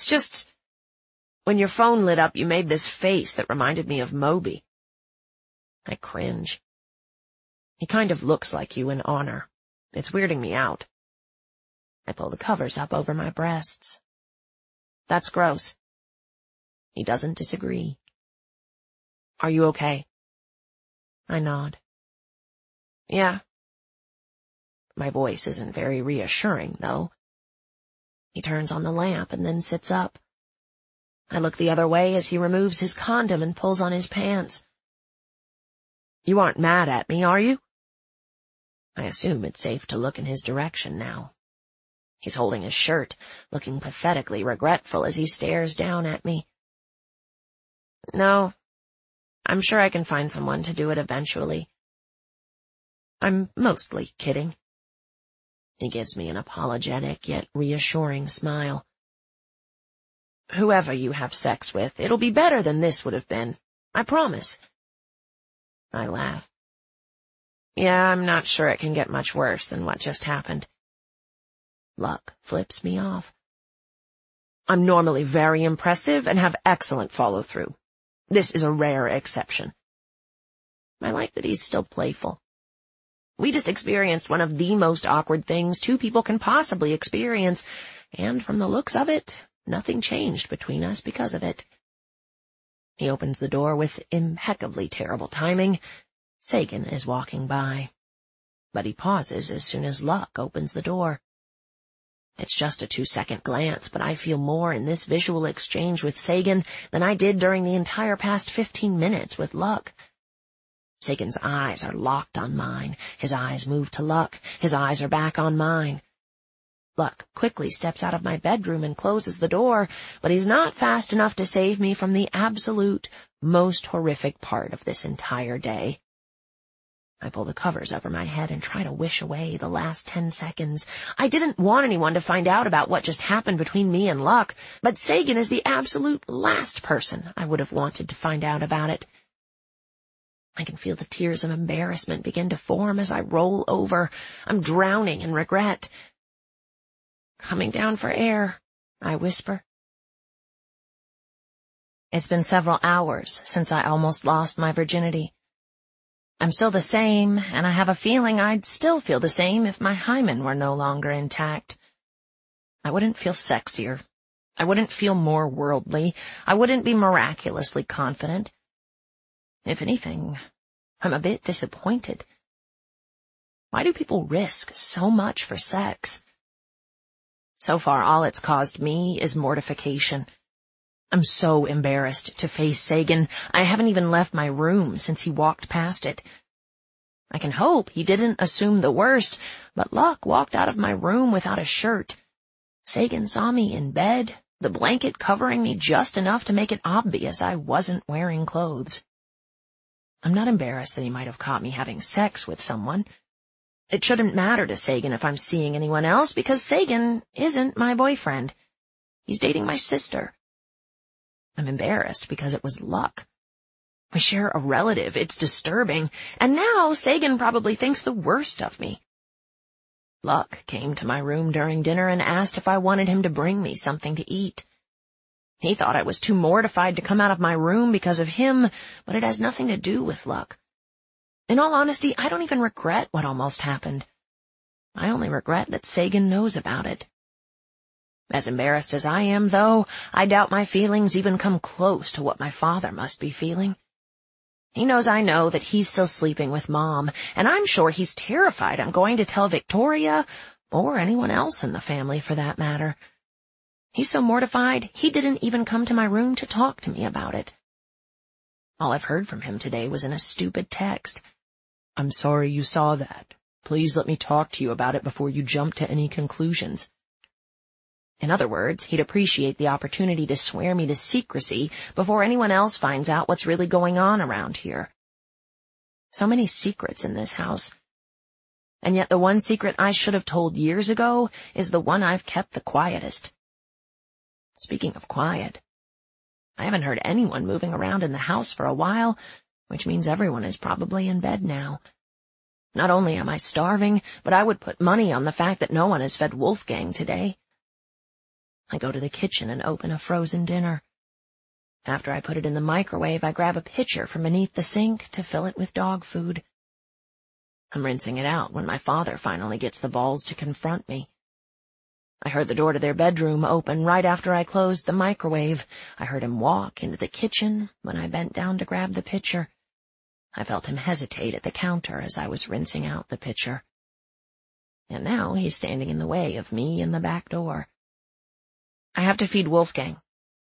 It's just, when your phone lit up, you made this face that reminded me of Moby. I cringe. He kind of looks like you in Honor. It's weirding me out. I pull the covers up over my breasts. That's gross. He doesn't disagree. Are you okay? I nod. Yeah. My voice isn't very reassuring, though. He turns on the lamp and then sits up. I look the other way as he removes his condom and pulls on his pants. You aren't mad at me, are you? I assume it's safe to look in his direction now. He's holding his shirt, looking pathetically regretful as he stares down at me. No, I'm sure I can find someone to do it eventually. I'm mostly kidding. He gives me an apologetic yet reassuring smile. Whoever you have sex with, it'll be better than this would have been. I promise. I laugh. Yeah, I'm not sure it can get much worse than what just happened. Luck flips me off. I'm normally very impressive and have excellent follow-through. This is a rare exception. I like that he's still playful. We just experienced one of the most awkward things two people can possibly experience, and from the looks of it, nothing changed between us because of it. He opens the door with impeccably terrible timing. Sagan is walking by. But he pauses as soon as Luck opens the door. It's just a 2-second glance, but I feel more in this visual exchange with Sagan than I did during the entire past 15 minutes with Luck. Sagan's eyes are locked on mine. His eyes move to Luck. His eyes are back on mine. Luck quickly steps out of my bedroom and closes the door, but he's not fast enough to save me from the absolute most horrific part of this entire day. I pull the covers over my head and try to wish away the last 10 seconds. I didn't want anyone to find out about what just happened between me and Luck, but Sagan is the absolute last person I would have wanted to find out about it. I can feel the tears of embarrassment begin to form as I roll over. I'm drowning in regret. Coming down for air, I whisper. It's been several hours since I almost lost my virginity. I'm still the same, and I have a feeling I'd still feel the same if my hymen were no longer intact. I wouldn't feel sexier. I wouldn't feel more worldly. I wouldn't be miraculously confident. If anything, I'm a bit disappointed. Why do people risk so much for sex? So far, all it's caused me is mortification. I'm so embarrassed to face Sagan, I haven't even left my room since he walked past it. I can hope he didn't assume the worst, but Luck walked out of my room without a shirt. Sagan saw me in bed, the blanket covering me just enough to make it obvious I wasn't wearing clothes. I'm not embarrassed that he might have caught me having sex with someone. It shouldn't matter to Sagan if I'm seeing anyone else, because Sagan isn't my boyfriend. He's dating my sister. I'm embarrassed because it was Luck. We share a relative, it's disturbing, and now Sagan probably thinks the worst of me. Luck came to my room during dinner and asked if I wanted him to bring me something to eat. He thought I was too mortified to come out of my room because of him, but it has nothing to do with Luck. In all honesty, I don't even regret what almost happened. I only regret that Sagan knows about it. As embarrassed as I am, though, I doubt my feelings even come close to what my father must be feeling. He knows I know that he's still sleeping with Mom, and I'm sure he's terrified I'm going to tell Victoria, or anyone else in the family for that matter. He's so mortified, he didn't even come to my room to talk to me about it. All I've heard from him today was in a stupid text. I'm sorry you saw that. Please let me talk to you about it before you jump to any conclusions. In other words, he'd appreciate the opportunity to swear me to secrecy before anyone else finds out what's really going on around here. So many secrets in this house. And yet the one secret I should have told years ago is the one I've kept the quietest. Speaking of quiet, I haven't heard anyone moving around in the house for a while, which means everyone is probably in bed now. Not only am I starving, but I would put money on the fact that no one has fed Wolfgang today. I go to the kitchen and open a frozen dinner. After I put it in the microwave, I grab a pitcher from beneath the sink to fill it with dog food. I'm rinsing it out when my father finally gets the balls to confront me. I heard the door to their bedroom open right after I closed the microwave. I heard him walk into the kitchen when I bent down to grab the pitcher. I felt him hesitate at the counter as I was rinsing out the pitcher. And now he's standing in the way of me in the back door. I have to feed Wolfgang.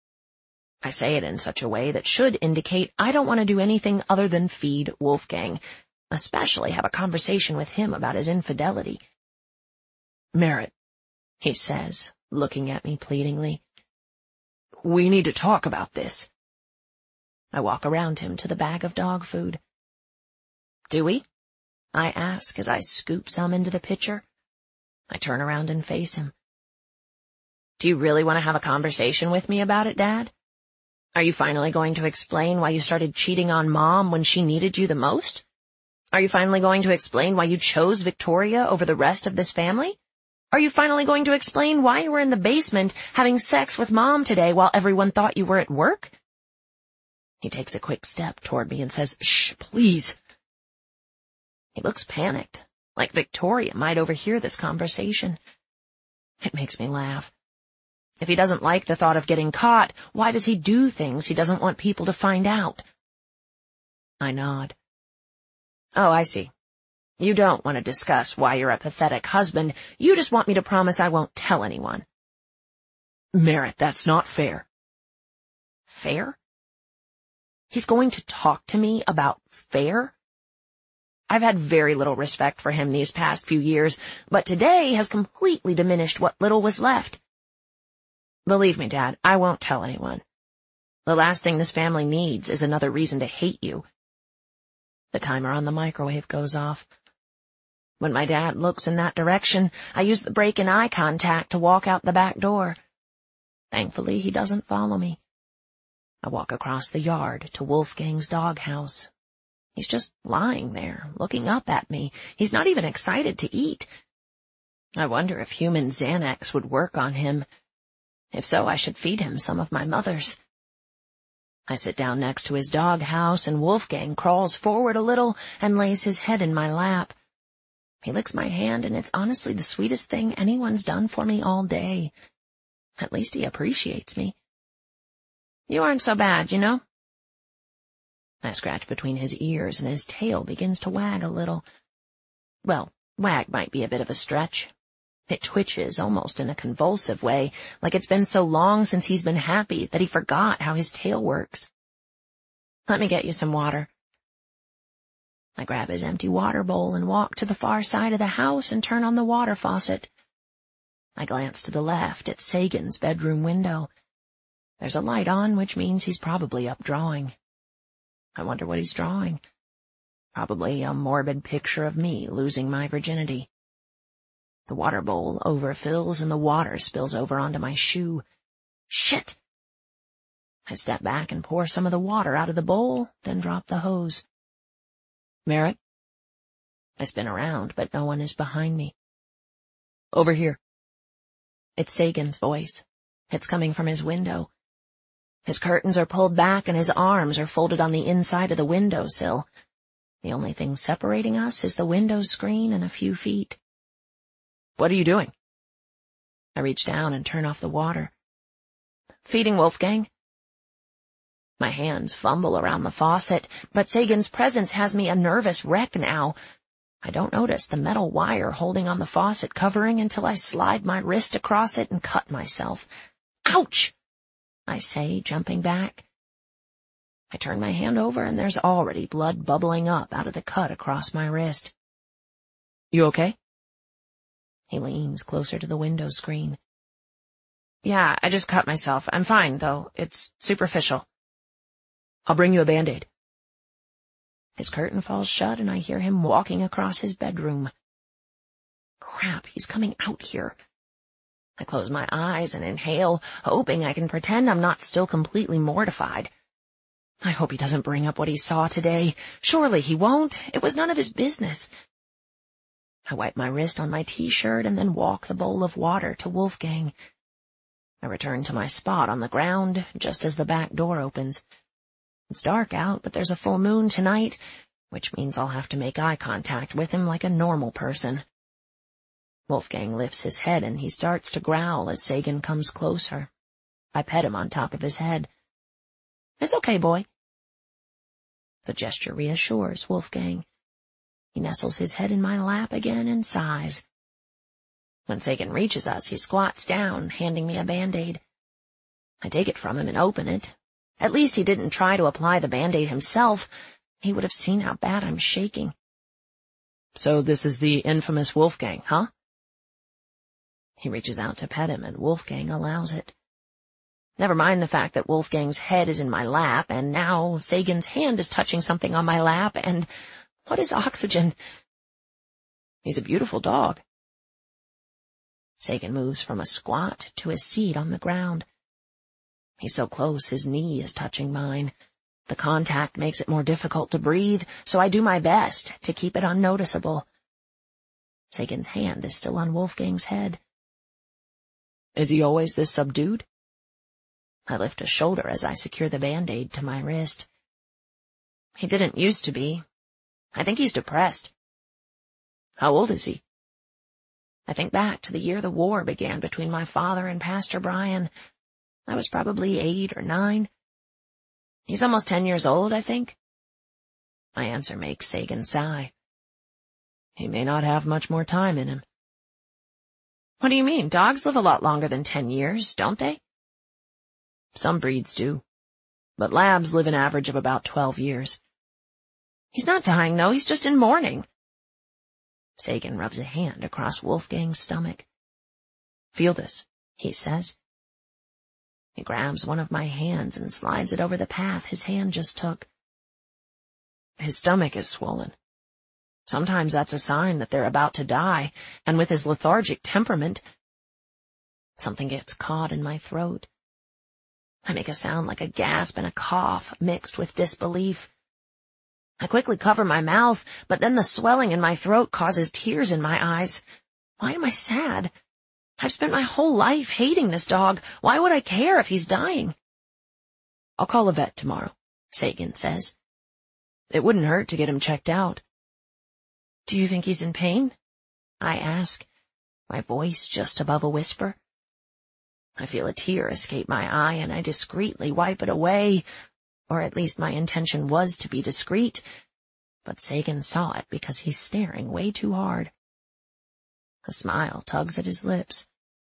I say it in such a way that should indicate I don't want to do anything other than feed Wolfgang, especially have a conversation with him about his infidelity. "Merritt," he says, looking at me pleadingly, "we need to talk about this." I walk around him to the bag of dog food. "Do we?" I ask as I scoop some into the pitcher. I turn around and face him. "Do you really want to have a conversation with me about it, Dad? Are you finally going to explain why you started cheating on Mom when she needed you the most? Are you finally going to explain why you chose Victoria over the rest of this family? Are you finally going to explain why you were in the basement having sex with Mom today while everyone thought you were at work?" He takes a quick step toward me and says, "Shh, please." He looks panicked, like Victoria might overhear this conversation. It makes me laugh. If he doesn't like the thought of getting caught, why does he do things he doesn't want people to find out? I nod. "Oh, I see. You don't want to discuss why you're a pathetic husband. You just want me to promise I won't tell anyone." "Merritt, that's not fair." Fair? He's going to talk to me about fair? I've had very little respect for him these past few years, but today has completely diminished what little was left. Believe me, Dad, I won't tell anyone. The last thing this family needs is another reason to hate you. The timer on the microwave goes off. When my dad looks in that direction, I use the break in eye contact to walk out the back door. Thankfully, he doesn't follow me. I walk across the yard to Wolfgang's doghouse. He's just lying there, looking up at me. He's not even excited to eat. I wonder if human Xanax would work on him. If so, I should feed him some of my mother's. I sit down next to his doghouse, and Wolfgang crawls forward a little and lays his head in my lap. He licks my hand, and it's honestly the sweetest thing anyone's done for me all day. At least he appreciates me. "You aren't so bad, you know." I scratch between his ears, and his tail begins to wag a little. Well, wag might be a bit of a stretch. It twitches almost in a convulsive way, like it's been so long since he's been happy that he forgot how his tail works. "Let me get you some water." I grab his empty water bowl and walk to the far side of the house and turn on the water faucet. I glance to the left at Sagan's bedroom window. There's a light on, which means he's probably up drawing. I wonder what he's drawing. Probably a morbid picture of me losing my virginity. The water bowl overfills and the water spills over onto my shoe. Shit! I step back and pour some of the water out of the bowl, then drop the hose. "Merritt?" I spin around, but no one is behind me. "Over here." It's Sagan's voice. It's coming from his window. His curtains are pulled back and his arms are folded on the inside of the windowsill. The only thing separating us is the window screen and a few feet. "What are you doing?" I reach down and turn off the water. "Feeding Wolfgang." My hands fumble around the faucet, but Sagan's presence has me a nervous wreck now. I don't notice the metal wire holding on the faucet covering until I slide my wrist across it and cut myself. "Ouch!" I say, jumping back. I turn my hand over and there's already blood bubbling up out of the cut across my wrist. "You okay?" He leans closer to the window screen. "Yeah, I just cut myself. I'm fine, though. It's superficial." "I'll bring you a Band-Aid." His curtain falls shut and I hear him walking across his bedroom. Crap, he's coming out here. I close my eyes and inhale, hoping I can pretend I'm not still completely mortified. I hope he doesn't bring up what he saw today. Surely he won't. It was none of his business. I wipe my wrist on my T-shirt and then walk the bowl of water to Wolfgang. I return to my spot on the ground just as the back door opens. It's dark out, but there's a full moon tonight, which means I'll have to make eye contact with him like a normal person. Wolfgang lifts his head and he starts to growl as Sagan comes closer. I pet him on top of his head. "It's okay, boy." The gesture reassures Wolfgang. He nestles his head in my lap again and sighs. When Sagan reaches us, he squats down, handing me a Band-Aid. I take it from him and open it. At least he didn't try to apply the Band-Aid himself. He would have seen how bad I'm shaking. "So this is the infamous Wolfgang, huh?" He reaches out to pet him, and Wolfgang allows it. Never mind the fact that Wolfgang's head is in my lap, and now Sagan's hand is touching something on my lap, and what is oxygen? He's a beautiful dog. Sagan moves from a squat to his seat on the ground. He's so close his knee is touching mine. The contact makes it more difficult to breathe, so I do my best to keep it unnoticeable. Sagan's hand is still on Wolfgang's head. "Is he always this subdued?" I lift a shoulder as I secure the Band-Aid to my wrist. "He didn't used to be. I think he's depressed." "How old is he?" I think back to the year the war began between my father and Pastor Brian. I was probably 8 or 9. "He's almost 10 years old, I think." My answer makes Sagan sigh. "He may not have much more time in him." "What do you mean? Dogs live a lot longer than 10 years, don't they?" "Some breeds do, but labs live an average of about 12 years. "He's not dying, though. He's just in mourning." Sagan rubs a hand across Wolfgang's stomach. "Feel this," he says. He grabs one of my hands and slides it over the path his hand just took. His stomach is swollen. Sometimes that's a sign that they're about to die, and with his lethargic temperament, something gets caught in my throat. I make a sound like a gasp and a cough mixed with disbelief. I quickly cover my mouth, but then the swelling in my throat causes tears in my eyes. Why am I sad? I've spent my whole life hating this dog. Why would I care if he's dying? "I'll call a vet tomorrow," Sagan says. "It wouldn't hurt to get him checked out." "Do you think he's in pain?" I ask, my voice just above a whisper. I feel a tear escape my eye, and I discreetly wipe it away, or at least my intention was to be discreet, but Sagan saw it because he's staring way too hard. A smile tugs at his lips.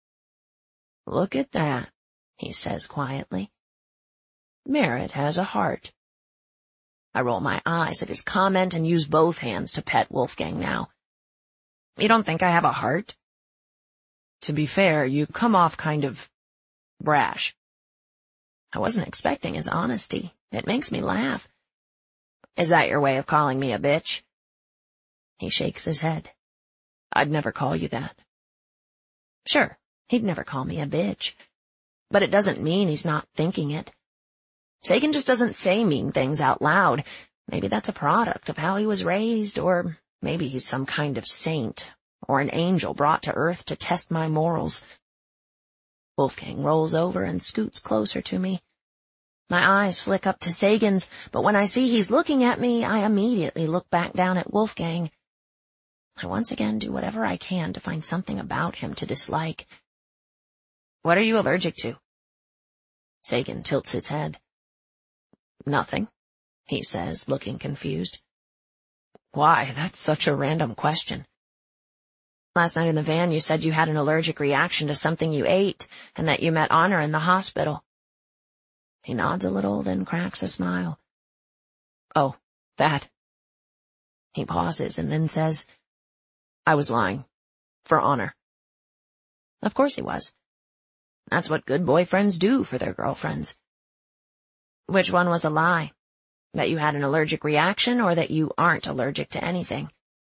"Look at that," he says quietly. "Merritt has a heart." I roll my eyes at his comment and use both hands to pet Wolfgang now. "You don't think I have a heart?" "To be fair, you come off kind of brash." I wasn't expecting his honesty. It makes me laugh. "Is that your way of calling me a bitch?" He shakes his head. "I'd never call you that." Sure, he'd never call me a bitch. But it doesn't mean he's not thinking it. Sagan just doesn't say mean things out loud. Maybe that's a product of how he was raised, or maybe he's some kind of saint, or an angel brought to earth to test my morals. Wolfgang rolls over and scoots closer to me. My eyes flick up to Sagan's, but when I see he's looking at me, I immediately look back down at Wolfgang. I once again do whatever I can to find something about him to dislike. "What are you allergic to?" Sagan tilts his head. "Nothing," he says, looking confused. "Why, that's such a random question." "Last night in the van you said you had an allergic reaction to something you ate, and that you met Honor in the hospital." He nods a little, then cracks a smile. "Oh, that." He pauses and then says, "I was lying. For Honor." Of course he was. That's what good boyfriends do for their girlfriends. "Which one was a lie? That you had an allergic reaction, or that you aren't allergic to anything?"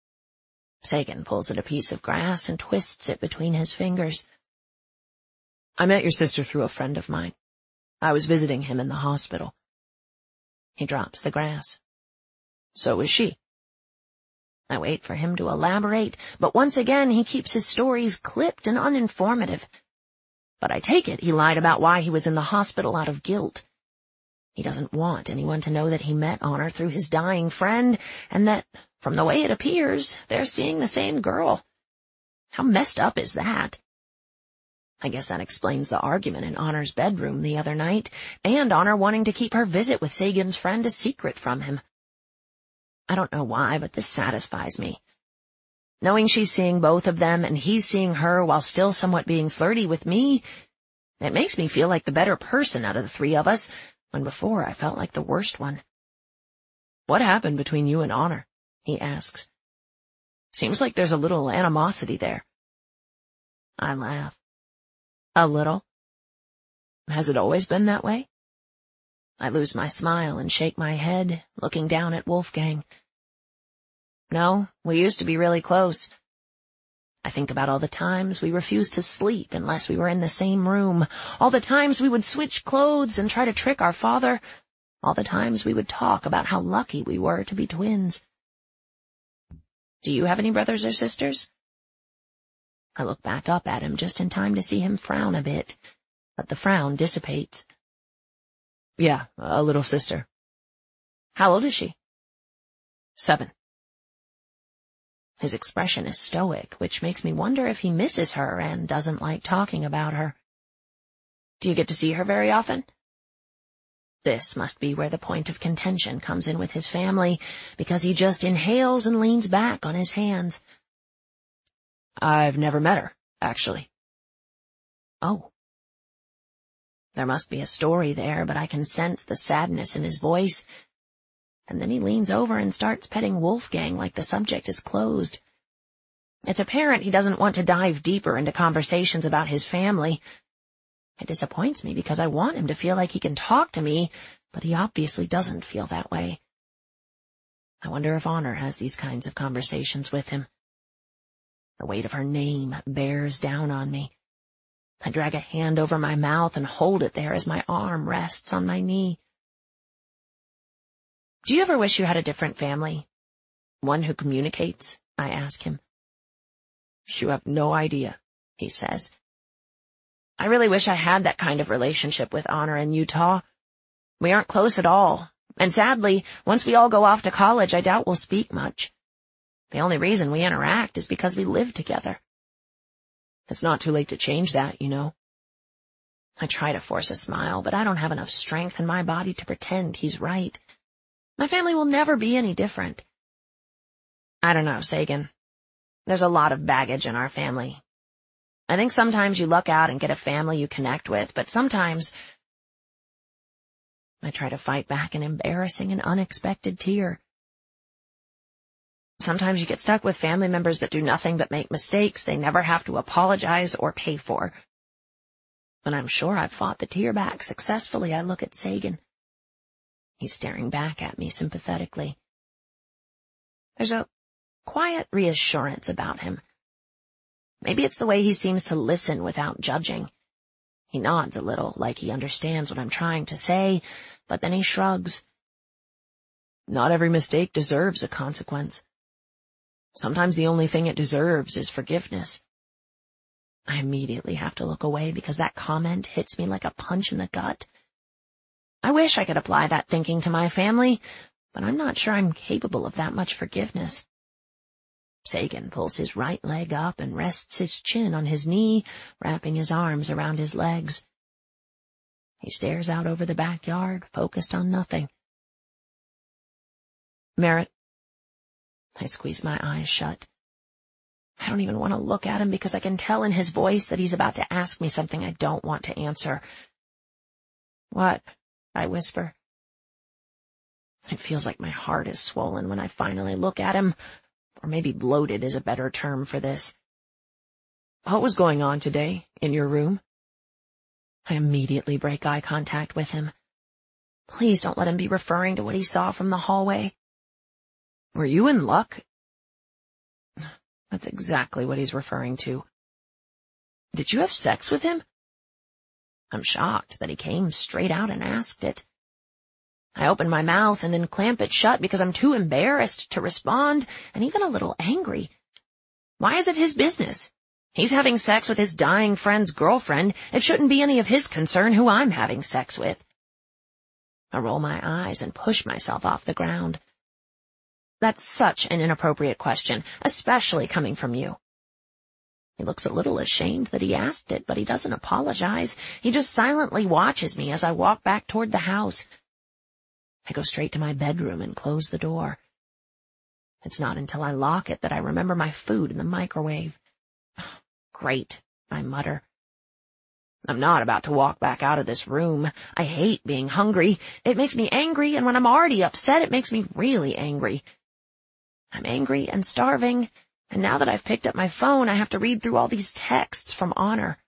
Sagan pulls at a piece of grass and twists it between his fingers. "I met your sister through a friend of mine. I was visiting him in the hospital." He drops the grass. "So was she." I wait for him to elaborate, but once again he keeps his stories clipped and uninformative. but I take it he lied about why he was in the hospital out of guilt. He doesn't want anyone to know that he met Honor through his dying friend, and that, from the way it appears, they're seeing the same girl. How messed up is that? I guess that explains the argument in Honor's bedroom the other night, and Honor wanting to keep her visit with Sagan's friend a secret from him. I don't know why, but this satisfies me. Knowing she's seeing both of them, and he's seeing her while still somewhat being flirty with me, it makes me feel like the better person out of the three of us, when before I felt like the worst one. "What happened between you and Honor?" he asks. "Seems like there's a little animosity there." I laugh. "A little? Has it always been that way?" I lose my smile and shake my head, looking down at Wolfgang. "No, we used to be really close. I think about all the times we refused to sleep unless we were in the same room, all the times we would switch clothes and try to trick our father, all the times we would talk about how lucky we were to be twins." "Do you have any brothers or sisters?" I look back up at him just in time to see him frown a bit, but the frown dissipates. "Yeah, a little sister." "How old is she?" 7. His expression is stoic, which makes me wonder if he misses her and doesn't like talking about her. "Do you get to see her very often?" This must be where the point of contention comes in with his family, because he just inhales and leans back on his hands. "I've never met her, actually." "Oh." There must be a story there, but I can sense the sadness in his voice. And then he leans over and starts petting Wolfgang like the subject is closed. It's apparent he doesn't want to dive deeper into conversations about his family. It disappoints me because I want him to feel like he can talk to me, but he obviously doesn't feel that way. I wonder if Honor has these kinds of conversations with him. The weight of her name bears down on me. I drag a hand over my mouth and hold it there as my arm rests on my knee. "Do you ever wish you had a different family? One who communicates?" I ask him. "You have no idea," he says. "I really wish I had that kind of relationship with Honor in Utah. We aren't close at all, and sadly, once we all go off to college, I doubt we'll speak much. The only reason we interact is because we live together. It's not too late to change that, you know." I try to force a smile, but I don't have enough strength in my body to pretend he's right. My family will never be any different. "I don't know, Sagan. There's a lot of baggage in our family. I think sometimes you luck out and get a family you connect with, but sometimes—" I try to fight back an embarrassing and unexpected tear. "Sometimes you get stuck with family members that do nothing but make mistakes they never have to apologize or pay for." When I'm sure I've fought the tear back successfully, I look at Sagan. He's staring back at me sympathetically. There's a quiet reassurance about him. Maybe it's the way he seems to listen without judging. He nods a little, like he understands what I'm trying to say, but then he shrugs. "Not every mistake deserves a consequence. Sometimes the only thing it deserves is forgiveness." I immediately have to look away because that comment hits me like a punch in the gut. I wish I could apply that thinking to my family, but I'm not sure I'm capable of that much forgiveness. Sagan pulls his right leg up and rests his chin on his knee, wrapping his arms around his legs. He stares out over the backyard, focused on nothing. "Merritt." I squeeze my eyes shut. I don't even want to look at him because I can tell in his voice that he's about to ask me something I don't want to answer. "What?" I whisper. It feels like my heart is swollen when I finally look at him, or maybe bloated is a better term for this. "What was going on today, in your room?" I immediately break eye contact with him. Please don't let him be referring to what he saw from the hallway. "Were you in luck?" That's exactly what he's referring to. "Did you have sex with him?" I'm shocked that he came straight out and asked it. I open my mouth and then clamp it shut because I'm too embarrassed to respond and even a little angry. Why is it his business? He's having sex with his dying friend's girlfriend. It shouldn't be any of his concern who I'm having sex with. I roll my eyes and push myself off the ground. That's such an inappropriate question, especially coming from you. He looks a little ashamed that he asked it, but he doesn't apologize. He just silently watches me as I walk back toward the house. I go straight to my bedroom and close the door. It's not until I lock it that I remember my food in the microwave. Great, I mutter. I'm not about to walk back out of this room. I hate being hungry. It makes me angry, and when I'm already upset, it makes me really angry. I'm angry and starving, and now that I've picked up my phone, I have to read through all these texts from Honor.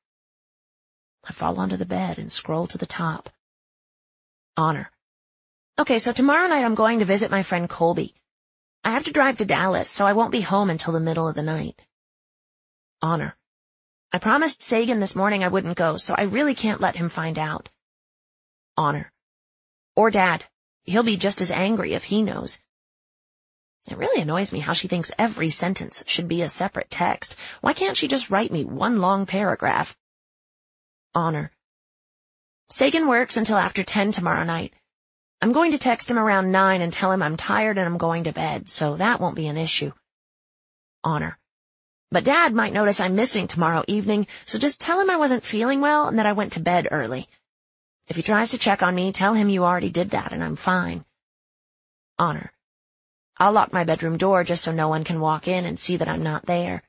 I fall onto the bed and scroll to the top. Honor. Okay, so tomorrow night I'm going to visit my friend Colby. I have to drive to Dallas, so I won't be home until the middle of the night. Honor. I promised Sagan this morning I wouldn't go, so I really can't let him find out. Honor. Or Dad. He'll be just as angry if he knows. It really annoys me how she thinks every sentence should be a separate text. Why can't she just write me one long paragraph? Honor. Sagan works until after 10 tomorrow night. I'm going to text him around 9 and tell him I'm tired and I'm going to bed, so that won't be an issue. Honor. But Dad might notice I'm missing tomorrow evening, so just tell him I wasn't feeling well and that I went to bed early. If he tries to check on me, tell him you already did that and I'm fine. Honor. I'll lock my bedroom door just so no one can walk in and see that I'm not there.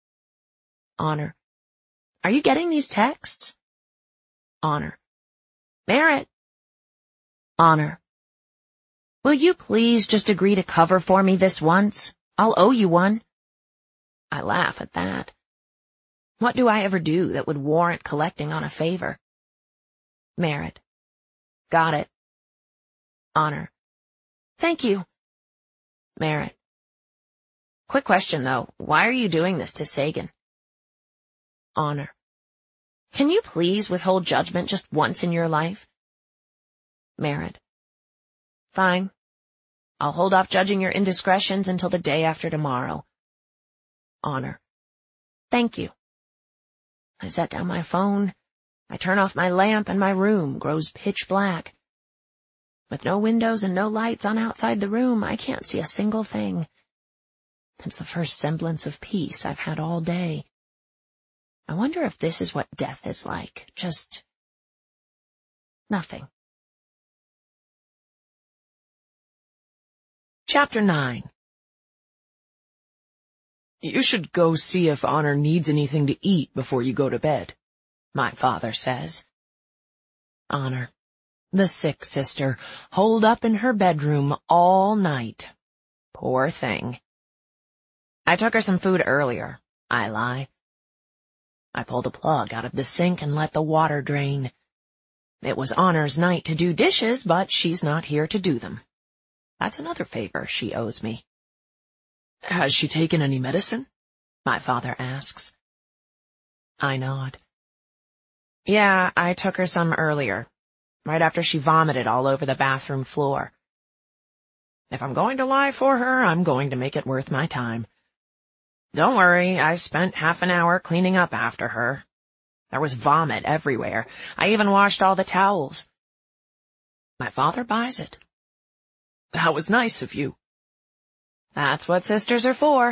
Honor. Are you getting these texts? Honor. Merritt. Honor. Will you please just agree to cover for me this once? I'll owe you one. I laugh at that. What do I ever do that would warrant collecting on a favor? Merritt. Got it. Honor. Thank you. Merritt. Quick question, though. Why are you doing this to Sagan? Honor. Can you please withhold judgment just once in your life? Merritt. Fine. I'll hold off judging your indiscretions until the day after tomorrow. Honor. Thank you. I set down my phone. I turn off my lamp and my room grows pitch black. With no windows and no lights on outside the room, I can't see a single thing. It's the first semblance of peace I've had all day. I wonder if this is what death is like. Just nothing. Chapter 9. You should go see if Honor needs anything to eat before you go to bed, my father says. Honor, the sick sister, holed up in her bedroom all night. Poor thing. I took her some food earlier, I lie. I pull the plug out of the sink and let the water drain. It was Honor's night to do dishes, but she's not here to do them. That's another favor she owes me. Has she taken any medicine? My father asks. I nod. Yeah, I took her some earlier, right after she vomited all over the bathroom floor. If I'm going to lie for her, I'm going to make it worth my time. Don't worry, I spent half an hour cleaning up after her. There was vomit everywhere. I even washed all the towels. My father buys it. That was nice of you. That's what sisters are for.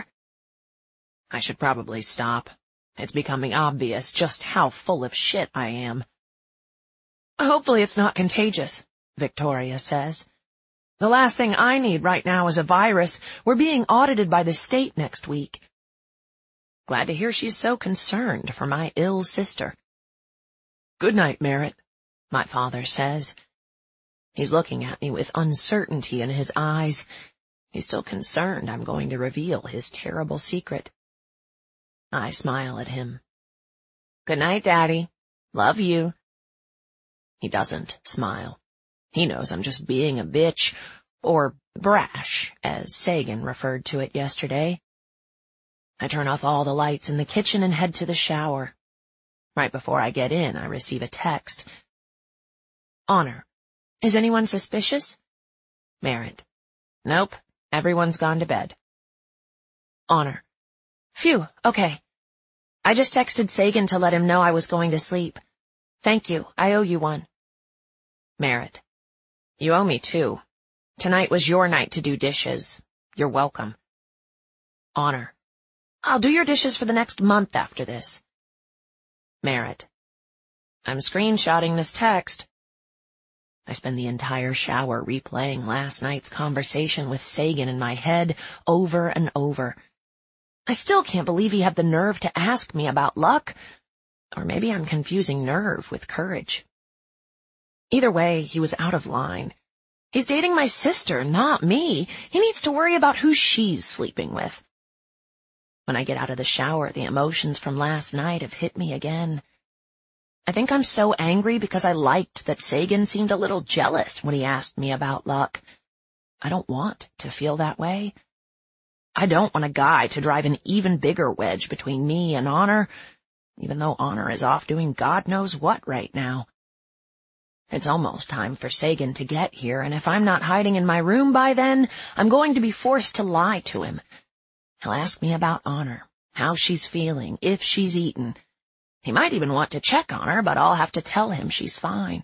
I should probably stop. It's becoming obvious just how full of shit I am. Hopefully it's not contagious, Victoria says. The last thing I need right now is a virus. We're being audited by the state next week. Glad to hear she's so concerned for my ill sister. Good night, Merritt, my father says. He's looking at me with uncertainty in his eyes. He's still concerned I'm going to reveal his terrible secret. I smile at him. Good night, Daddy. Love you. He doesn't smile. He knows I'm just being a bitch, or brash, as Sagan referred to it yesterday. I turn off all the lights in the kitchen and head to the shower. Right before I get in, I receive a text. Honor. Is anyone suspicious? Merritt. Nope. Everyone's gone to bed. Honor. Phew, okay. I just texted Sagan to let him know I was going to sleep. Thank you. I owe you one. Merritt. You owe me two. Tonight was your night to do dishes. You're welcome. Honor. I'll do your dishes for the next month after this. Merritt. I'm screenshotting this text. I spend the entire shower replaying last night's conversation with Sagan in my head over and over. I still can't believe he had the nerve to ask me about luck. Or maybe I'm confusing nerve with courage. Either way, he was out of line. He's dating my sister, not me. He needs to worry about who she's sleeping with. When I get out of the shower, the emotions from last night have hit me again. I think I'm so angry because I liked that Sagan seemed a little jealous when he asked me about luck. I don't want to feel that way. I don't want a guy to drive an even bigger wedge between me and Honor, even though Honor is off doing God knows what right now. It's almost time for Sagan to get here, and if I'm not hiding in my room by then, I'm going to be forced to lie to him. He'll ask me about Honor, how she's feeling, if she's eaten. He might even want to check on her, but I'll have to tell him she's fine.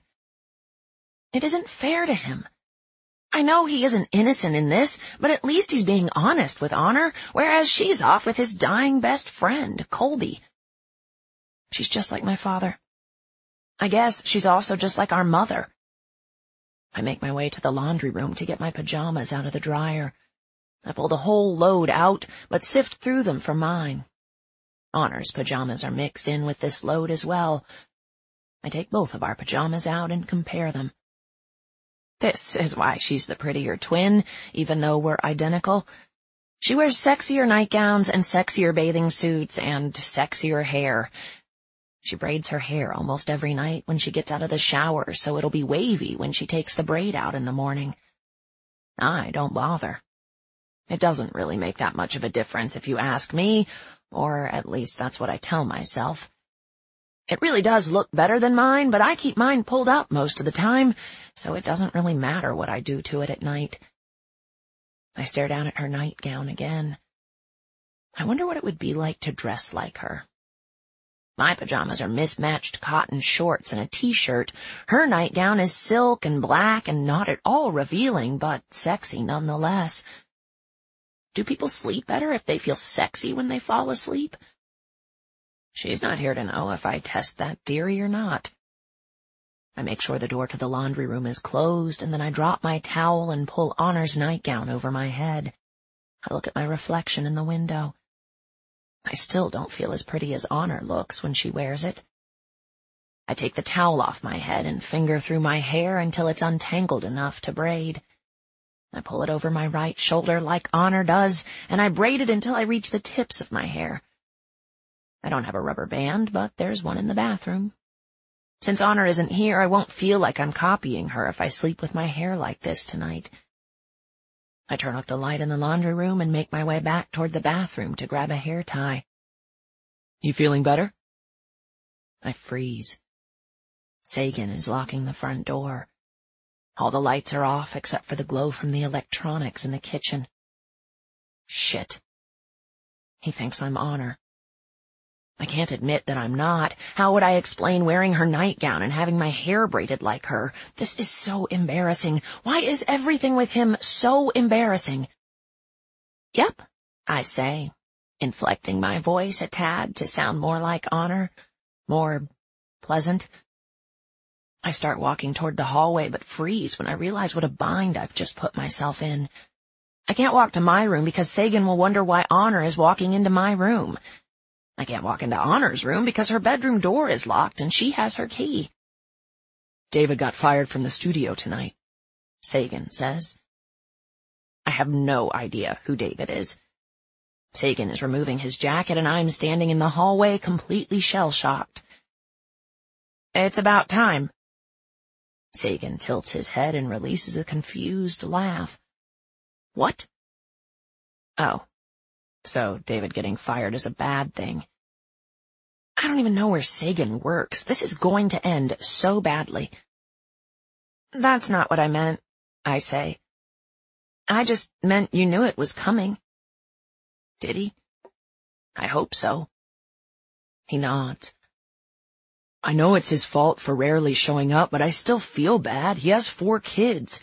It isn't fair to him. I know he isn't innocent in this, but at least he's being honest with Honor, whereas she's off with his dying best friend, Colby. She's just like my father. I guess she's also just like our mother. I make my way to the laundry room to get my pajamas out of the dryer. I pull the whole load out, but sift through them for mine. Honor's pajamas are mixed in with this load as well. I take both of our pajamas out and compare them. This is why she's the prettier twin, even though we're identical. She wears sexier nightgowns and sexier bathing suits and sexier hair. She braids her hair almost every night when she gets out of the shower, so it'll be wavy when she takes the braid out in the morning. I don't bother. It doesn't really make that much of a difference if you ask me, or at least that's what I tell myself. It really does look better than mine, but I keep mine pulled up most of the time, so it doesn't really matter what I do to it at night. I stare down at her nightgown again. I wonder what it would be like to dress like her. My pajamas are mismatched cotton shorts and a t-shirt. Her nightgown is silk and black and not at all revealing, but sexy nonetheless. Do people sleep better if they feel sexy when they fall asleep? She's not here to know if I test that theory or not. I make sure the door to the laundry room is closed, and then I drop my towel and pull Honor's nightgown over my head. I look at my reflection in the window. I still don't feel as pretty as Honor looks when she wears it. I take the towel off my head and finger through my hair until it's untangled enough to braid. I pull it over my right shoulder like Honor does, and I braid it until I reach the tips of my hair. I don't have a rubber band, but there's one in the bathroom. Since Honor isn't here, I won't feel like I'm copying her if I sleep with my hair like this tonight. I turn off the light in the laundry room and make my way back toward the bathroom to grab a hair tie. You feeling better? I freeze. Sagan is locking the front door. All the lights are off except for the glow from the electronics in the kitchen. Shit. He thinks I'm Honor. I can't admit that I'm not. How would I explain wearing her nightgown and having my hair braided like her? This is so embarrassing. Why is everything with him so embarrassing? Yep, I say, inflecting my voice a tad to sound more like Honor, more pleasant. I start walking toward the hallway but freeze when I realize what a bind I've just put myself in. I can't walk to my room because Sagan will wonder why Honor is walking into my room. I can't walk into Honor's room because her bedroom door is locked and she has her key. David got fired from the studio tonight, Sagan says. I have no idea who David is. Sagan is removing his jacket and I'm standing in the hallway completely shell-shocked. It's about time. Sagan tilts his head and releases a confused laugh. What? Oh. So David getting fired is a bad thing. I don't even know where Sagan works. This is going to end so badly. That's not what I meant, I say. I just meant you knew it was coming. Did he? I hope so. He nods. I know it's his fault for rarely showing up, but I still feel bad. He has 4 kids.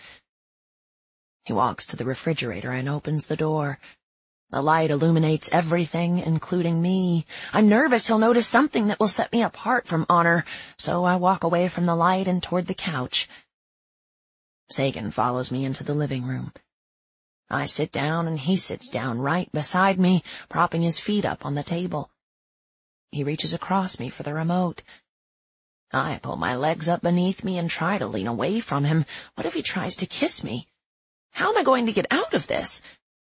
He walks to the refrigerator and opens the door. The light illuminates everything, including me. I'm nervous he'll notice something that will set me apart from Honor, so I walk away from the light and toward the couch. Sagan follows me into the living room. I sit down and he sits down right beside me, propping his feet up on the table. He reaches across me for the remote. I pull my legs up beneath me and try to lean away from him. What if he tries to kiss me? How am I going to get out of this?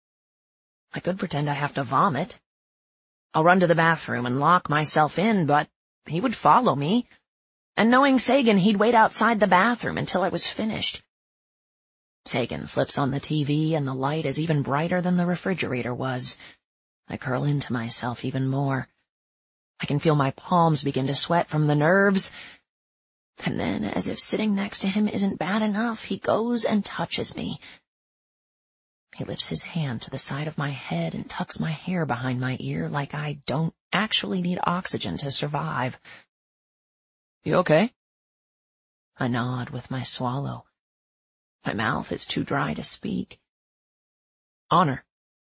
I could pretend I have to vomit. I'll run to the bathroom and lock myself in, but he would follow me. And knowing Sagan, he'd wait outside the bathroom until I was finished. Sagan flips on the TV, and the light is even brighter than the refrigerator was. I curl into myself even more. I can feel my palms begin to sweat from the nerves. And then, as if sitting next to him isn't bad enough, he goes and touches me. He lifts his hand to the side of my head and tucks my hair behind my ear like I don't actually need oxygen to survive. You okay? I nod with my swallow. My mouth is too dry to speak. Honor.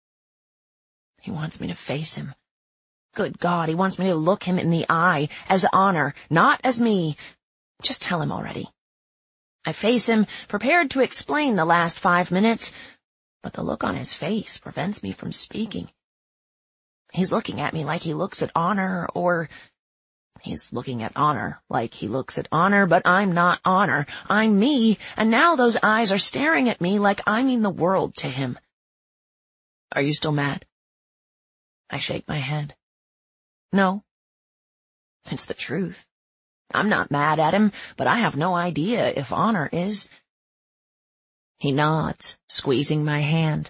He wants me to face him. Good God, he wants me to look him in the eye, as Honor, not as me. Just tell him already. I face him, prepared to explain the last 5 minutes, but the look on his face prevents me from speaking. He's looking at me like he looks at Honor, or he's looking at Honor like he looks at Honor, but I'm not Honor. I'm me, and now those eyes are staring at me like I mean the world to him. Are you still mad? I shake my head. No. It's the truth. I'm not mad at him, but I have no idea if Honor is. He nods, squeezing my hand.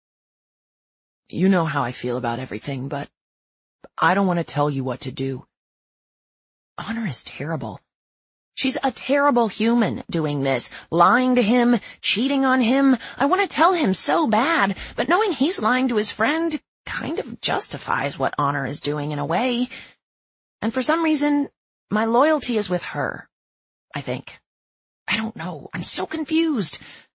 You know how I feel about everything, but I don't want to tell you what to do. Honor is terrible. She's a terrible human doing this, lying to him, cheating on him. I want to tell him so bad, but knowing he's lying to his friend kind of justifies what Honor is doing in a way. And for some reason, my loyalty is with her, I think. I don't know. I'm so confused.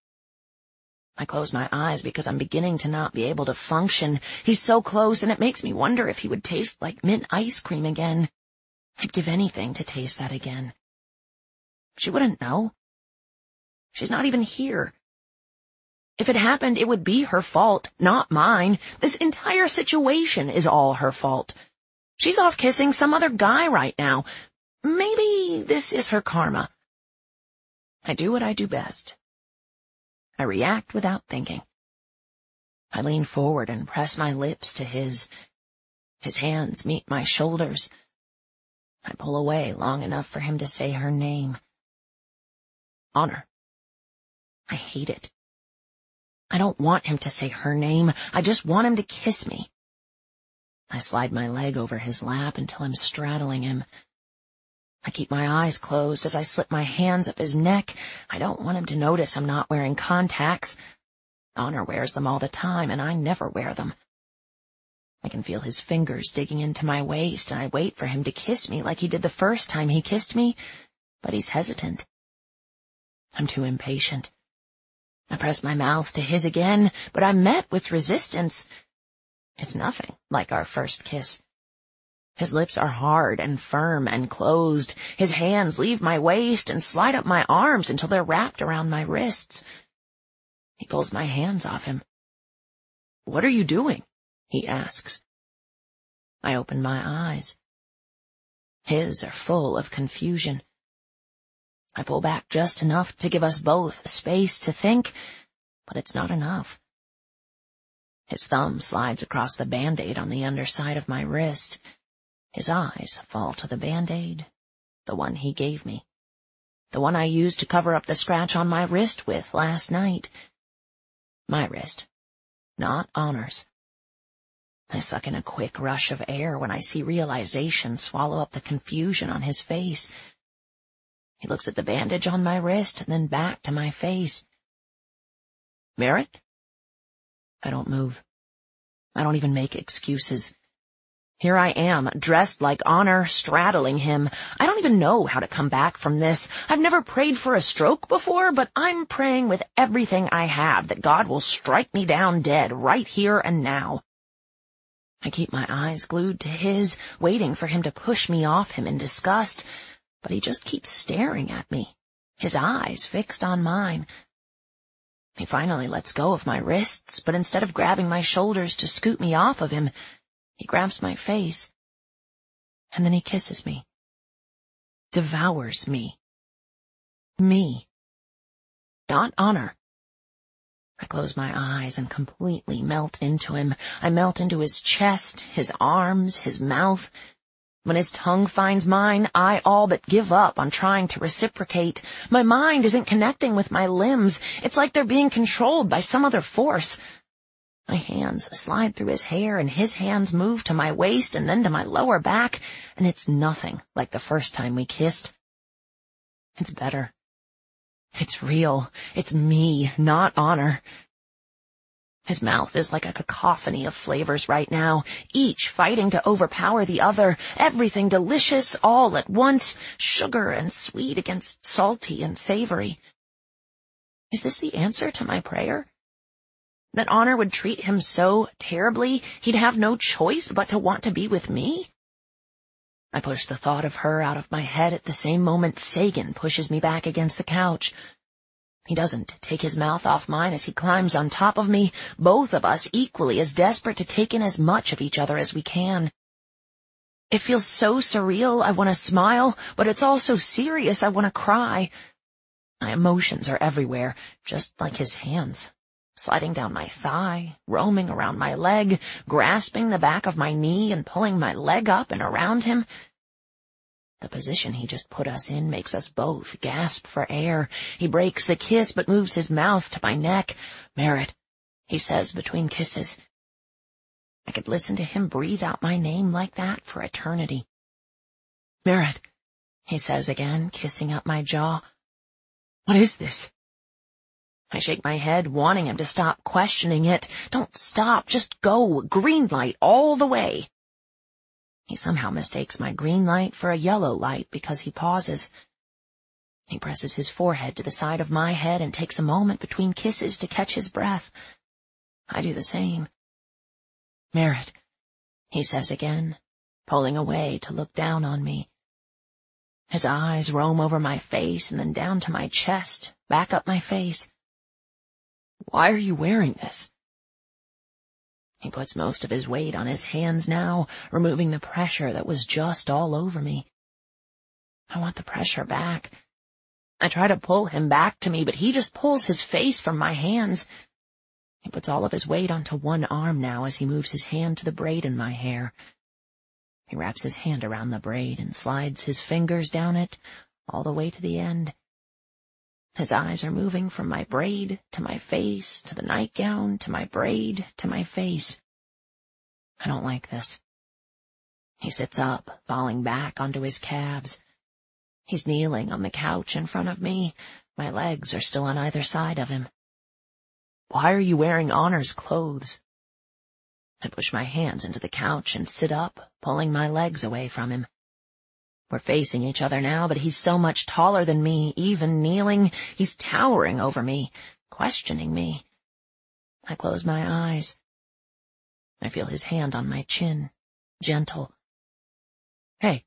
I close my eyes because I'm beginning to not be able to function. He's so close, and it makes me wonder if he would taste like mint ice cream again. I'd give anything to taste that again. She wouldn't know. She's not even here. If it happened, it would be her fault, not mine. This entire situation is all her fault. She's off kissing some other guy right now. Maybe this is her karma. I do what I do best. I react without thinking. I lean forward and press my lips to his. His hands meet my shoulders. I pull away long enough for him to say her name. Honor. I hate it. I don't want him to say her name. I just want him to kiss me. I slide my leg over his lap until I'm straddling him. I keep my eyes closed as I slip my hands up his neck. I don't want him to notice I'm not wearing contacts. Honor wears them all the time, and I never wear them. I can feel his fingers digging into my waist, and I wait for him to kiss me like he did the first time he kissed me, but he's hesitant. I'm too impatient. I press my mouth to his again, but I'm met with resistance. It's nothing like our first kiss. His lips are hard and firm and closed. His hands leave my waist and slide up my arms until they're wrapped around my wrists. He pulls my hands off him. What are you doing? He asks. I open my eyes. His are full of confusion. I pull back just enough to give us both space to think, but it's not enough. His thumb slides across the Band-Aid on the underside of my wrist. His eyes fall to the Band-Aid, the one he gave me, the one I used to cover up the scratch on my wrist with last night. My wrist, not Honor's. I suck in a quick rush of air when I see realization swallow up the confusion on his face. He looks at the bandage on my wrist and then back to my face. Merritt? I don't move. I don't even make excuses. Here I am, dressed like Honor, straddling him. I don't even know how to come back from this. I've never prayed for a stroke before, but I'm praying with everything I have that God will strike me down dead right here and now. I keep my eyes glued to his, waiting for him to push me off him in disgust, but he just keeps staring at me, his eyes fixed on mine. He finally lets go of my wrists, but instead of grabbing my shoulders to scoot me off of him, he grabs my face, and then he kisses me, devours me. Me. Not Honor. I close my eyes and completely melt into him. I melt into his chest, his arms, his mouth. When his tongue finds mine, I all but give up on trying to reciprocate. My mind isn't connecting with my limbs. It's like they're being controlled by some other force. My hands slide through his hair, and his hands move to my waist and then to my lower back, and it's nothing like the first time we kissed. It's better. It's real. It's me, not Honor. His mouth is like a cacophony of flavors right now, each fighting to overpower the other, everything delicious all at once, sugar and sweet against salty and savory. Is this the answer to my prayer? That Honor would treat him so terribly he'd have no choice but to want to be with me? I push the thought of her out of my head at the same moment Sagan pushes me back against the couch. He doesn't take his mouth off mine as he climbs on top of me, both of us equally as desperate to take in as much of each other as we can. It feels so surreal I want to smile, but it's also serious I want to cry. My emotions are everywhere, just like his hands. Sliding down my thigh, roaming around my leg, grasping the back of my knee and pulling my leg up and around him. The position he just put us in makes us both gasp for air. He breaks the kiss but moves his mouth to my neck. "Merritt," he says between kisses. I could listen to him breathe out my name like that for eternity. "Merritt," he says again, kissing up my jaw. "What is this?" I shake my head, wanting him to stop questioning it. Don't stop, just go, green light all the way. He somehow mistakes my green light for a yellow light because he pauses. He presses his forehead to the side of my head and takes a moment between kisses to catch his breath. I do the same. "Merritt," he says again, pulling away to look down on me. His eyes roam over my face and then down to my chest, back up my face. "Why are you wearing this?" He puts most of his weight on his hands now, removing the pressure that was just all over me. I want the pressure back. I try to pull him back to me, but he just pulls his face from my hands. He puts all of his weight onto one arm now as he moves his hand to the braid in my hair. He wraps his hand around the braid and slides his fingers down it, all the way to the end. His eyes are moving from my braid to my face, to the nightgown, to my braid, to my face. I don't like this. He sits up, falling back onto his calves. He's kneeling on the couch in front of me. My legs are still on either side of him. "Why are you wearing Honor's clothes?" I push my hands into the couch and sit up, pulling my legs away from him. We're facing each other now, but he's so much taller than me, even kneeling. He's towering over me, questioning me. I close my eyes. I feel his hand on my chin, gentle. "Hey."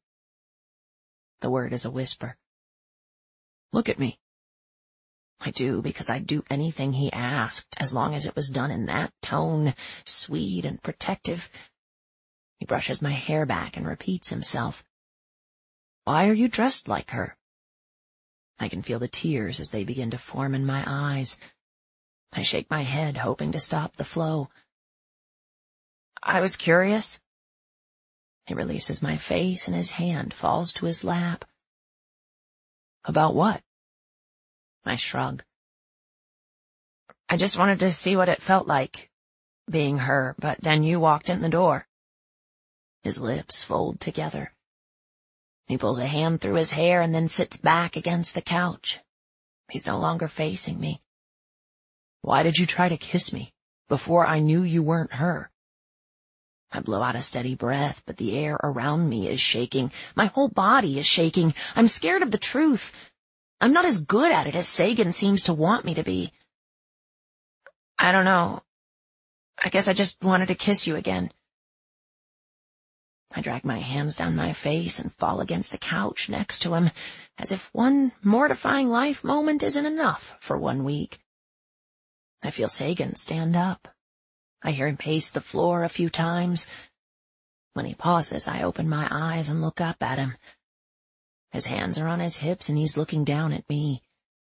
The word is a whisper. "Look at me." I do, because I'd do anything he asked, as long as it was done in that tone, sweet and protective. He brushes my hair back and repeats himself. "Why are you dressed like her?" I can feel the tears as they begin to form in my eyes. I shake my head, hoping to stop the flow. "I was curious." He releases my face and his hand falls to his lap. "About what?" I shrug. "I just wanted to see what it felt like, being her, but then you walked in the door." His lips fold together. He pulls a hand through his hair and then sits back against the couch. He's no longer facing me. "Why did you try to kiss me before I knew you weren't her?" I blow out a steady breath, but the air around me is shaking. My whole body is shaking. I'm scared of the truth. I'm not as good at it as Sagan seems to want me to be. I don't know. I guess I just wanted to kiss you again. I drag my hands down my face and fall against the couch next to him, as if one mortifying life moment isn't enough for 1 week. I feel Sagan stand up. I hear him pace the floor a few times. When he pauses, I open my eyes and look up at him. His hands are on his hips and he's looking down at me.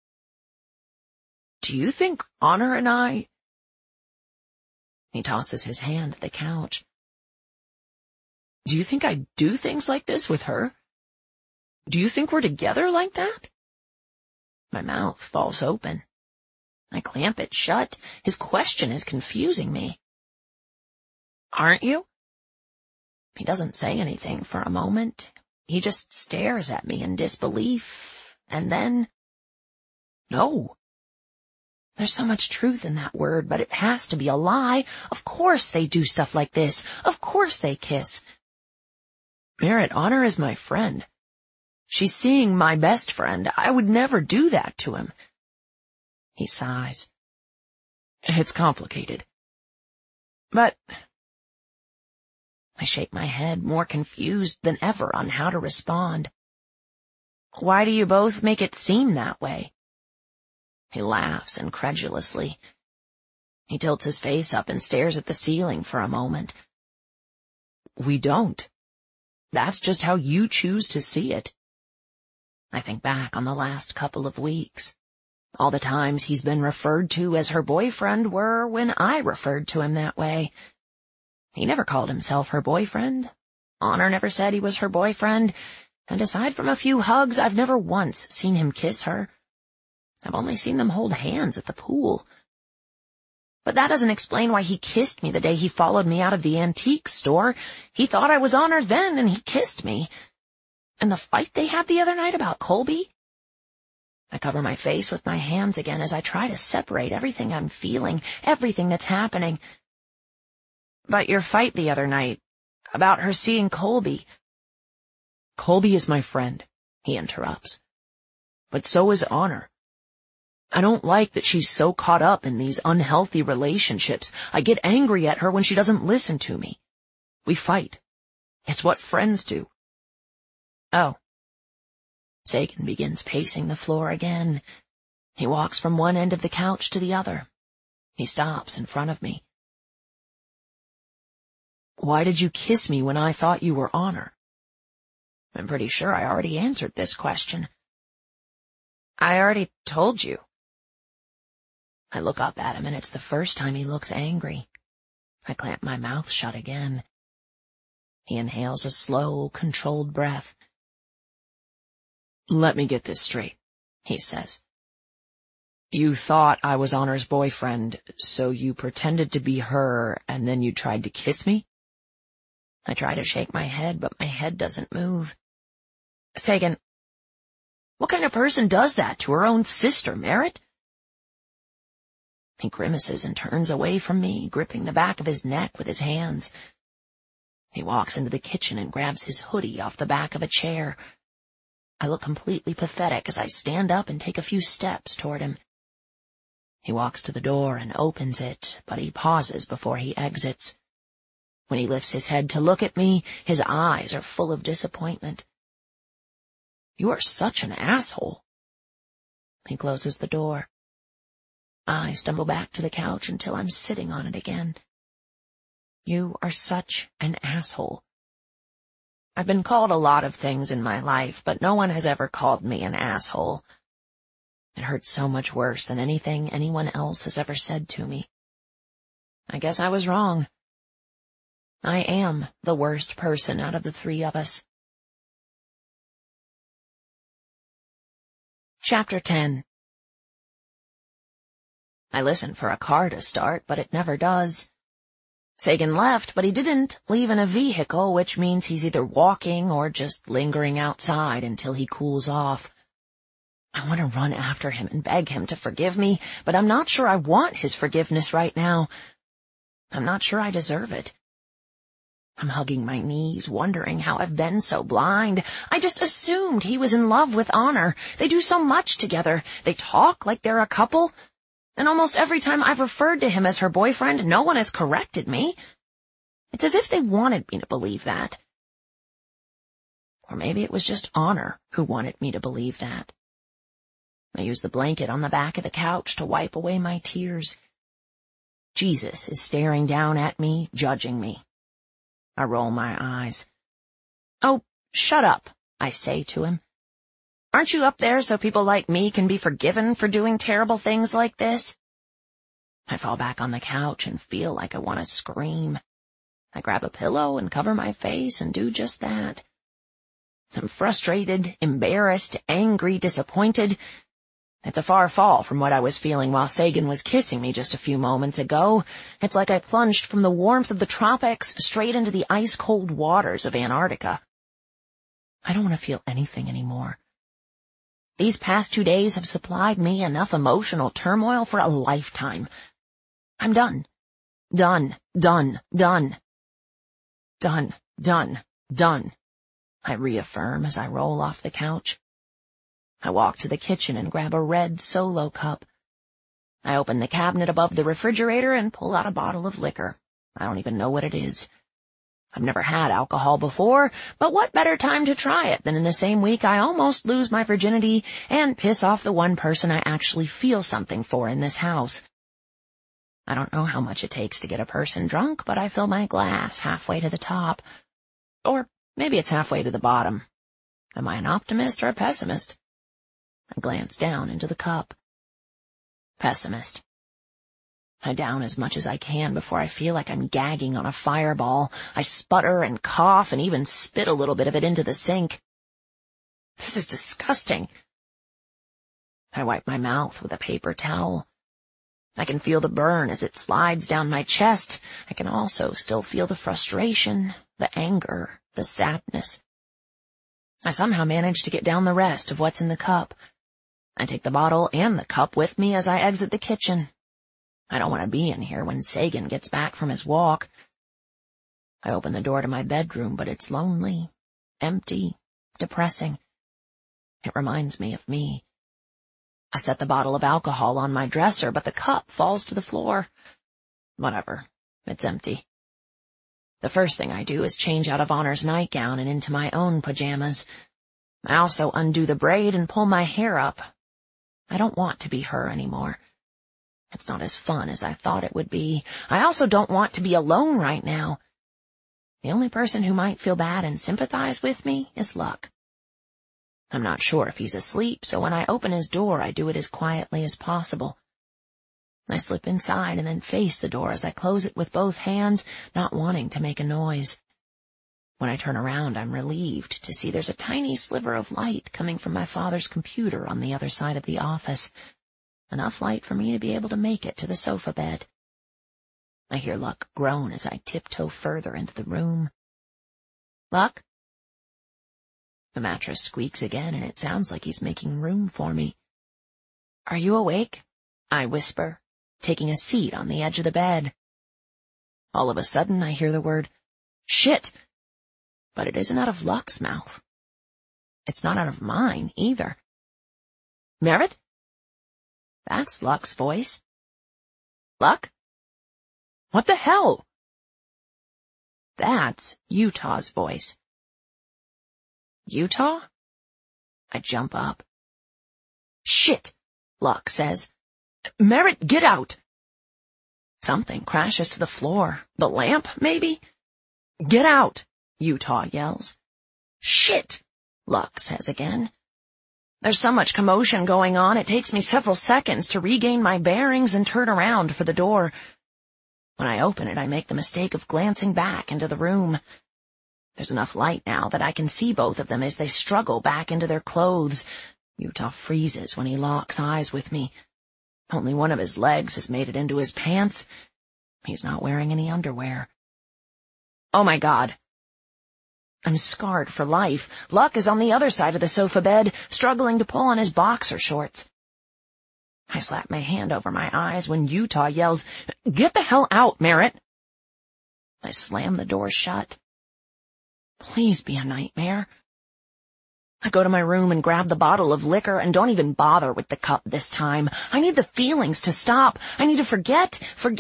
Do you think Honor and I... He tosses his hand at the couch. Do you think I do things like this with her? Do you think we're together like that? My mouth falls open. I clamp it shut. His question is confusing me. Aren't you? He doesn't say anything for a moment. He just stares at me in disbelief, and then... No. There's so much truth in that word, but it has to be a lie. Of course they do stuff like this. Of course they kiss. Merritt, Honor is my friend. She's seeing my best friend. I would never do that to him. He sighs. It's complicated. But... I shake my head, more confused than ever on how to respond. Why do you both make it seem that way? He laughs incredulously. He tilts his face up and stares at the ceiling for a moment. We don't. That's just how you choose to see it. I think back on the last couple of weeks. All the times he's been referred to as her boyfriend were when I referred to him that way. He never called himself her boyfriend. Honor never said he was her boyfriend. And aside from a few hugs, I've never once seen him kiss her. I've only seen them hold hands at the pool. But that doesn't explain why he kissed me the day he followed me out of the antique store. He thought I was Honor then, and he kissed me. And the fight they had the other night about Colby? I cover my face with my hands again as I try to separate everything I'm feeling, everything that's happening. But your fight the other night, about her seeing Colby. Colby is my friend, he interrupts. But so is Honor. I don't like that she's so caught up in these unhealthy relationships. I get angry at her when she doesn't listen to me. We fight. It's what friends do. Oh. Sagan begins pacing the floor again. He walks from one end of the couch to the other. He stops in front of me. Why did you kiss me when I thought you were Honor? I'm pretty sure I already answered this question. I already told you. I look up at him, and it's the first time he looks angry. I clamp my mouth shut again. He inhales a slow, controlled breath. Let me get this straight, he says. You thought I was Honor's boyfriend, so you pretended to be her, and then you tried to kiss me? I try to shake my head, but my head doesn't move. Sagan, what kind of person does that to her own sister, Merritt? He grimaces and turns away from me, gripping the back of his neck with his hands. He walks into the kitchen and grabs his hoodie off the back of a chair. I look completely pathetic as I stand up and take a few steps toward him. He walks to the door and opens it, but he pauses before he exits. When he lifts his head to look at me, his eyes are full of disappointment. You are such an asshole. He closes the door. I stumble back to the couch until I'm sitting on it again. You are such an asshole. I've been called a lot of things in my life, but no one has ever called me an asshole. It hurts so much worse than anything anyone else has ever said to me. I guess I was wrong. I am the worst person out of the three of us. Chapter 10. I listen for a car to start, but it never does. Sagan left, but he didn't leave in a vehicle, which means he's either walking or just lingering outside until he cools off. I want to run after him and beg him to forgive me, but I'm not sure I want his forgiveness right now. I'm not sure I deserve it. I'm hugging my knees, wondering how I've been so blind. I just assumed he was in love with Honor. They do so much together. They talk like they're a couple. And almost every time I've referred to him as her boyfriend, no one has corrected me. It's as if they wanted me to believe that. Or maybe it was just Honor who wanted me to believe that. I use the blanket on the back of the couch to wipe away my tears. Jesus is staring down at me, judging me. I roll my eyes. "Oh, shut up," I say to him. "Aren't you up there so people like me can be forgiven for doing terrible things like this?" I fall back on the couch and feel like I want to scream. I grab a pillow and cover my face and do just that. I'm frustrated, embarrassed, angry, disappointed. It's a far fall from what I was feeling while Sagan was kissing me just a few moments ago. It's like I plunged from the warmth of the tropics straight into the ice-cold waters of Antarctica. I don't want to feel anything anymore. These past 2 days have supplied me enough emotional turmoil for a lifetime. I'm done. Done, done, done. Done, done, done, I reaffirm as I roll off the couch. I walk to the kitchen and grab a red Solo cup. I open the cabinet above the refrigerator and pull out a bottle of liquor. I don't even know what it is. I've never had alcohol before, but what better time to try it than in the same week I almost lose my virginity and piss off the one person I actually feel something for in this house. I don't know how much it takes to get a person drunk, but I fill my glass halfway to the top. Or maybe it's halfway to the bottom. Am I an optimist or a pessimist? I glance down into the cup. Pessimist. I down as much as I can before I feel like I'm gagging on a fireball. I sputter and cough and even spit a little bit of it into the sink. This is disgusting. I wipe my mouth with a paper towel. I can feel the burn as it slides down my chest. I can also still feel the frustration, the anger, the sadness. I somehow manage to get down the rest of what's in the cup. I take the bottle and the cup with me as I exit the kitchen. I don't want to be in here when Sagan gets back from his walk. I open the door to my bedroom, but it's lonely, empty, depressing. It reminds me of me. I set the bottle of alcohol on my dresser, but the cup falls to the floor. Whatever, it's empty. The first thing I do is change out of Honor's nightgown and into my own pajamas. I also undo the braid and pull my hair up. I don't want to be her anymore. It's not as fun as I thought it would be. I also don't want to be alone right now. The only person who might feel bad and sympathize with me is Luck. I'm not sure if he's asleep, so when I open his door, I do it as quietly as possible. I slip inside and then face the door as I close it with both hands, not wanting to make a noise. When I turn around, I'm relieved to see there's a tiny sliver of light coming from my father's computer on the other side of the office. Enough light for me to be able to make it to the sofa bed. I hear Luck groan as I tiptoe further into the room. "Luck?" The mattress squeaks again, and it sounds like he's making room for me. "Are you awake?" I whisper, taking a seat on the edge of the bed. All of a sudden, I hear the word, "Shit!" But it isn't out of Luck's mouth. It's not out of mine, either. "Merritt?" That's Luck's voice. "Luck? What the hell?" That's Utah's voice. "Utah?" I jump up. "Shit," Luck says. "Merritt, get out!" Something crashes to the floor. The lamp, maybe? "Get out!" Utah yells. "Shit!" Luck says again. There's so much commotion going on, it takes me several seconds to regain my bearings and turn around for the door. When I open it, I make the mistake of glancing back into the room. There's enough light now that I can see both of them as they struggle back into their clothes. Utah freezes when he locks eyes with me. Only one of his legs has made it into his pants. He's not wearing any underwear. Oh my God. I'm scarred for life. Luck is on the other side of the sofa bed, struggling to pull on his boxer shorts. I slap my hand over my eyes when Utah yells, "Get the hell out, Merritt!" I slam the door shut, Please be a nightmare. I go to my room and grab the bottle of liquor and don't even bother with the cup this time. I need the feelings to stop. I need to forget.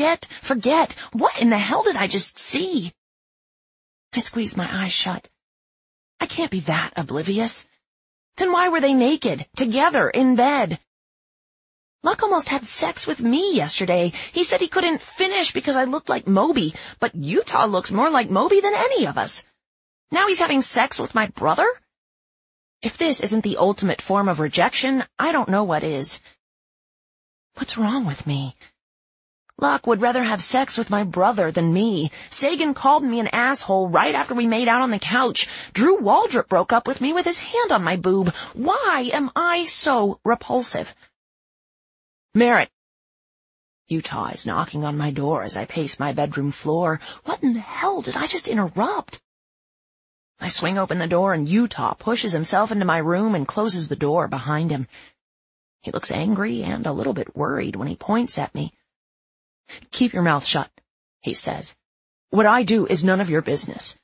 What in the hell did I just see? I squeeze my eyes shut. I can't be that oblivious. Then why were they naked, together, in bed? Luck almost had sex with me yesterday. He said he couldn't finish because I looked like Moby, but Utah looks more like Moby than any of us. Now he's having sex with my brother? If this isn't the ultimate form of rejection, I don't know what is. What's wrong with me? Luck would rather have sex with my brother than me. Sagan called me an asshole right after we made out on the couch. Drew Waldrop broke up with me with his hand on my boob. Why am I so repulsive? Merritt. Utah is knocking on my door as I pace my bedroom floor. What in the hell did I just interrupt? I swing open the door and Utah pushes himself into my room and closes the door behind him. He looks angry and a little bit worried when he points at me. Keep your mouth shut, he says. What I do is none of your business.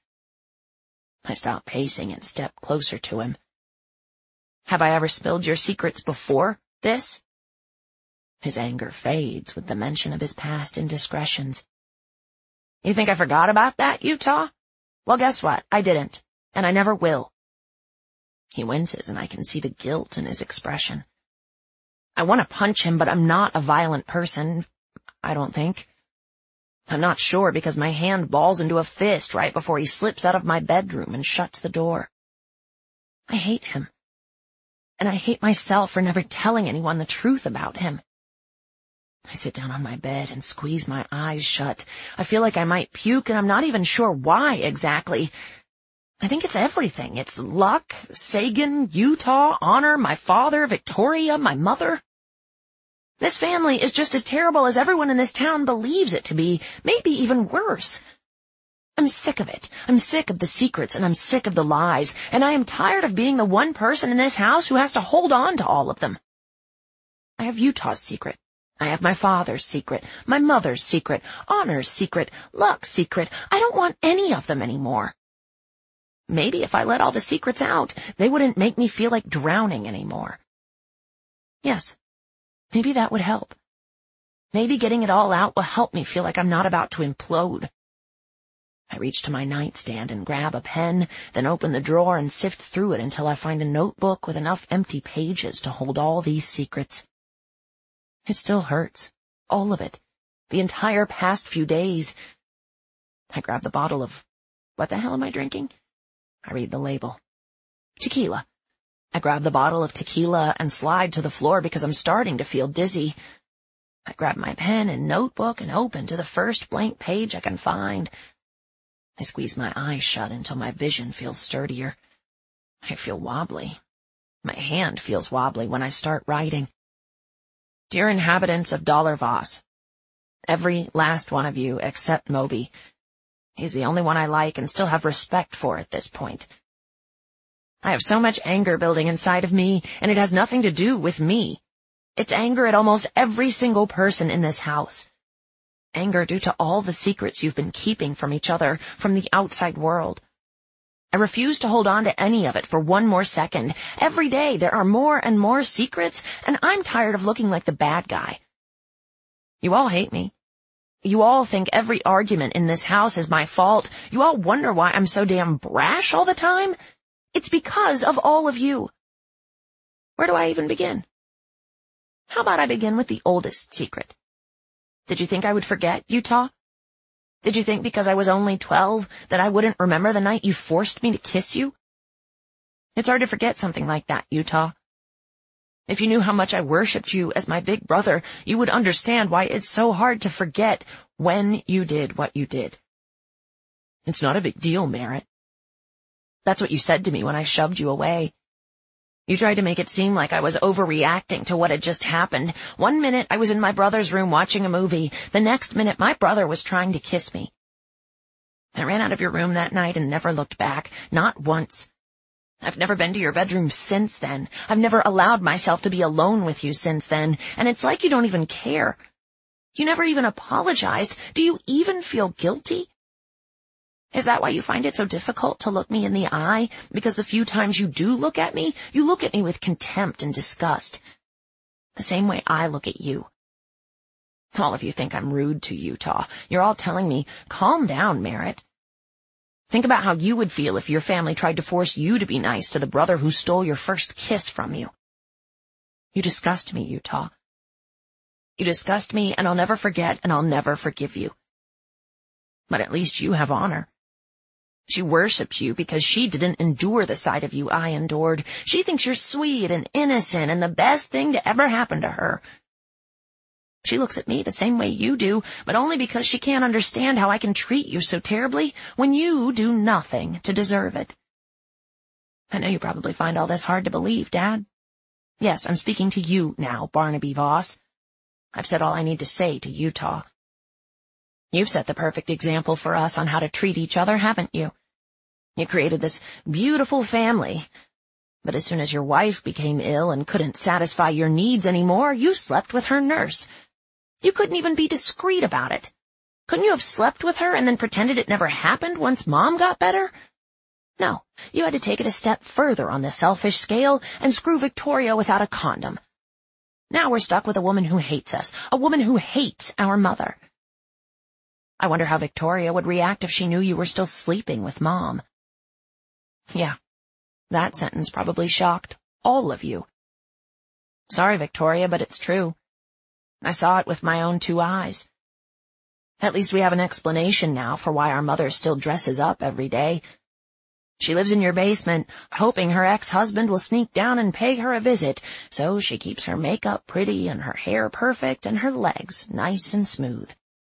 I stop pacing and step closer to him. Have I ever spilled your secrets before this? His anger fades with the mention of his past indiscretions. You think I forgot about that, Utah? Well, guess what? I didn't, and I never will. He winces, and I can see the guilt in his expression. I want to punch him, but I'm not a violent person, I don't think. I'm not sure because my hand balls into a fist right before he slips out of my bedroom and shuts the door. I hate him, and I hate myself for never telling anyone the truth about him. I sit down on my bed and squeeze my eyes shut. I feel like I might puke, and I'm not even sure why exactly. I think it's everything. It's Luck, Sagan, Utah, Honor, my father, Victoria, my mother. This family is just as terrible as everyone in this town believes it to be, maybe even worse. I'm sick of it. I'm sick of the secrets, and I'm sick of the lies, and I am tired of being the one person in this house who has to hold on to all of them. I have Utah's secret. I have my father's secret, my mother's secret, Honor's secret, Luck's secret. I don't want any of them anymore. Maybe if I let all the secrets out, they wouldn't make me feel like drowning anymore. Yes, maybe that would help. Maybe getting it all out will help me feel like I'm not about to implode. I reach to my nightstand and grab a pen, then open the drawer and sift through it until I find a notebook with enough empty pages to hold all these secrets. It still hurts. All of it. The entire past few days. I grab the bottle of... What the hell am I drinking? I read the label. Tequila. I grab the bottle of tequila and slide to the floor because I'm starting to feel dizzy. I grab my pen and notebook and open to the first blank page I can find. I squeeze my eyes shut until my vision feels sturdier. I feel wobbly. My hand feels wobbly when I start writing. Dear inhabitants of Dollar Voss, every last one of you except Moby. He's the only one I like and still have respect for at this point. I have so much anger building inside of me, and it has nothing to do with me. It's anger at almost every single person in this house. Anger due to all the secrets you've been keeping from each other, from the outside world. I refuse to hold on to any of it for one more second. Every day there are more and more secrets, and I'm tired of looking like the bad guy. You all hate me. You all think every argument in this house is my fault. You all wonder why I'm so damn brash all the time. It's because of all of you. Where do I even begin? How about I begin with the oldest secret? Did you think I would forget, Utah? Did you think because I was only 12 that I wouldn't remember the night you forced me to kiss you? It's hard to forget something like that, Utah. If you knew how much I worshipped you as my big brother, you would understand why it's so hard to forget when you did what you did. It's not a big deal, Merritt. That's what you said to me when I shoved you away. You tried to make it seem like I was overreacting to what had just happened. One minute I was in my brother's room watching a movie. The next minute my brother was trying to kiss me. I ran out of your room that night and never looked back, not once. I've never been to your bedroom since then. I've never allowed myself to be alone with you since then, and it's like you don't even care. You never even apologized. Do you even feel guilty? Is that why you find it so difficult to look me in the eye? Because the few times you do look at me, you look at me with contempt and disgust. The same way I look at you. All of you think I'm rude to Utah. You're all telling me, calm down, Merritt. Think about how you would feel if your family tried to force you to be nice to the brother who stole your first kiss from you. You disgust me, Utah. You disgust me, and I'll never forget, and I'll never forgive you. But at least you have honor. She worships you because she didn't endure the sight of you I endured. She thinks you're sweet and innocent and the best thing to ever happen to her. She looks at me the same way you do, but only because she can't understand how I can treat you so terribly when you do nothing to deserve it. I know you probably find all this hard to believe, Dad. Yes, I'm speaking to you now, Barnaby Voss. I've said all I need to say to Utah. You've set the perfect example for us on how to treat each other, haven't you? You created this beautiful family. But as soon as your wife became ill and couldn't satisfy your needs anymore, you slept with her nurse. You couldn't even be discreet about it. Couldn't you have slept with her and then pretended it never happened once Mom got better? No, you had to take it a step further on the selfish scale and screw Victoria without a condom. Now we're stuck with a woman who hates us, a woman who hates our mother. I wonder how Victoria would react if she knew you were still sleeping with Mom. Yeah, that sentence probably shocked all of you. Sorry, Victoria, but it's true. I saw it with my own 2 eyes. At least we have an explanation now for why our mother still dresses up every day. She lives in your basement, hoping her ex-husband will sneak down and pay her a visit, so she keeps her makeup pretty and her hair perfect and her legs nice and smooth.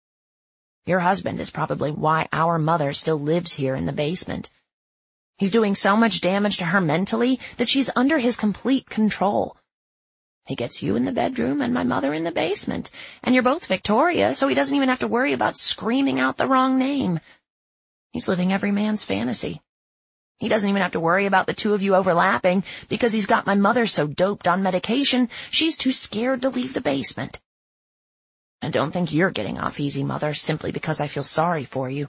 Your husband is probably why our mother still lives here in the basement. He's doing so much damage to her mentally that she's under his complete control. He gets you in the bedroom and my mother in the basement, and you're both Victoria, so he doesn't even have to worry about screaming out the wrong name. He's living every man's fantasy. He doesn't even have to worry about the 2 of you overlapping because he's got my mother so doped on medication she's too scared to leave the basement. And don't think you're getting off easy, Mother, simply because I feel sorry for you.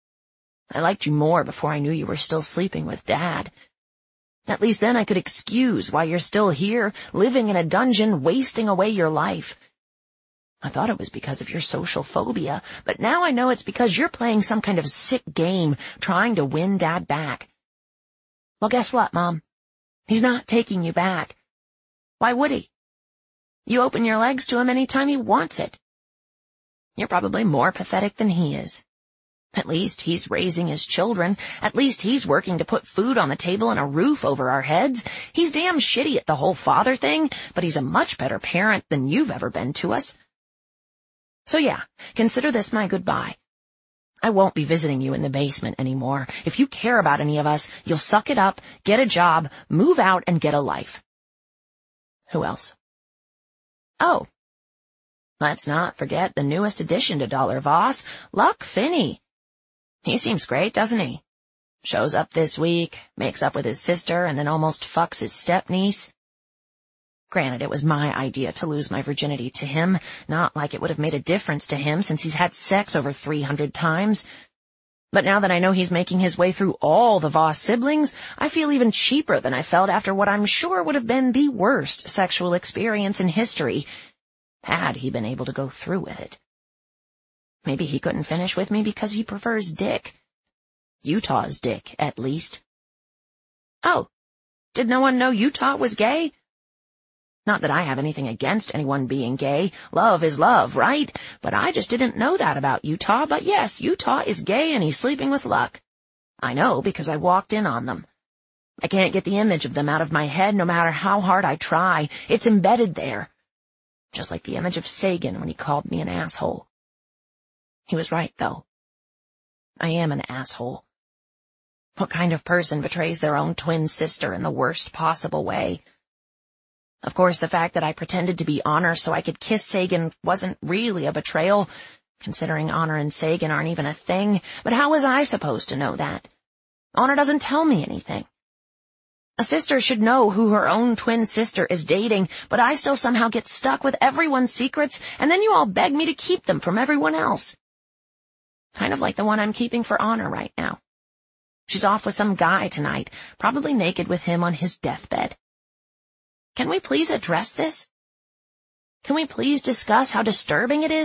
I liked you more before I knew you were still sleeping with Dad. At least then I could excuse why you're still here, living in a dungeon, wasting away your life. I thought it was because of your social phobia, but now I know it's because you're playing some kind of sick game, trying to win Dad back. Well, guess what, Mom? He's not taking you back. Why would he? You open your legs to him any time he wants it. You're probably more pathetic than he is. At least he's raising his children. At least he's working to put food on the table and a roof over our heads. He's damn shitty at the whole father thing, but he's a much better parent than you've ever been to us. So yeah, consider this my goodbye. I won't be visiting you in the basement anymore. If you care about any of us, you'll suck it up, get a job, move out, and get a life. Who else? Oh, let's not forget the newest addition to Dollar Voss, Luck Finney. He seems great, doesn't he? Shows up this week, makes up with his sister, and then almost fucks his step-niece. Granted, it was my idea to lose my virginity to him, not like it would have made a difference to him since he's had sex over 300 times. But now that I know he's making his way through all the Voss siblings, I feel even cheaper than I felt after what I'm sure would have been the worst sexual experience in history, had he been able to go through with it. Maybe he couldn't finish with me because he prefers Dick. Utah's Dick, at least. Oh, did no one know Utah was gay? Not that I have anything against anyone being gay. Love is love, right? But I just didn't know that about Utah. But yes, Utah is gay and he's sleeping with Luck. I know because I walked in on them. I can't get the image of them out of my head no matter how hard I try. It's embedded there. Just like the image of Sagan when he called me an asshole. He was right, though. I am an asshole. What kind of person betrays their own twin sister in the worst possible way? Of course, the fact that I pretended to be Honor so I could kiss Sagan wasn't really a betrayal, considering Honor and Sagan aren't even a thing, but how was I supposed to know that? Honor doesn't tell me anything. A sister should know who her own twin sister is dating, but I still somehow get stuck with everyone's secrets, and then you all beg me to keep them from everyone else. kind of like the one I'm keeping for Honor right now. She's off with some guy tonight, probably naked with him on his deathbed. Can we please address this? Can we please discuss how disturbing it is